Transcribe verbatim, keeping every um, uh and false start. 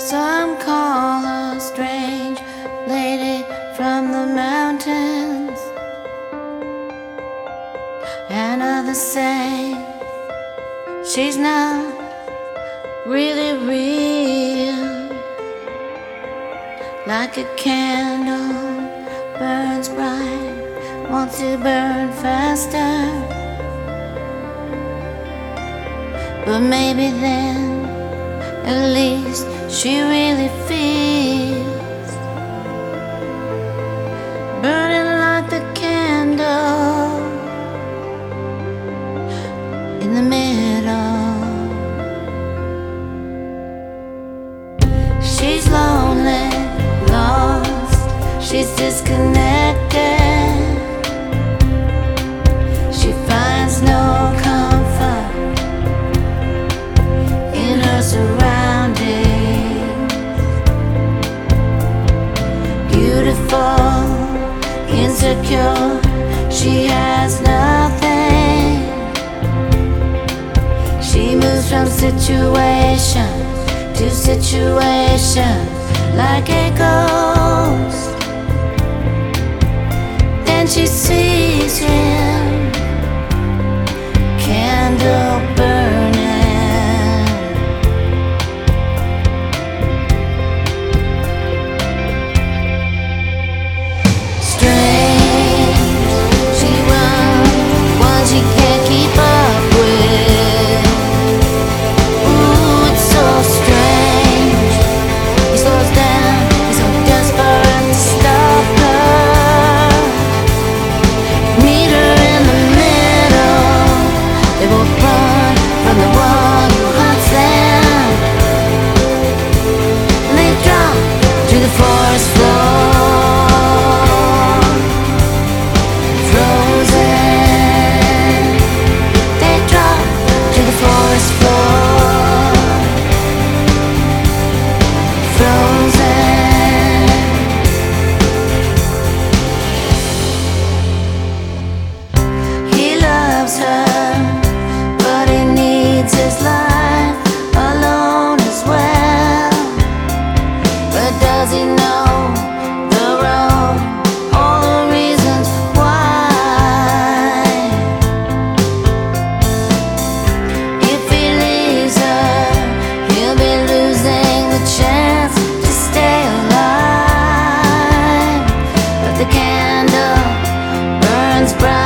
Some call her strange lady from the mountains, and others say she's not really real. Like a candle burns bright, wants to burn faster, but maybe then at least she really feels burning like the candle in the middle. She's lonely, lost, she's disconnected. She finds no comfort in her surroundings. Beautiful, insecure, she has nothing. She moves from situation to situation like a ghost. Then she sees him, candle burning. Bright.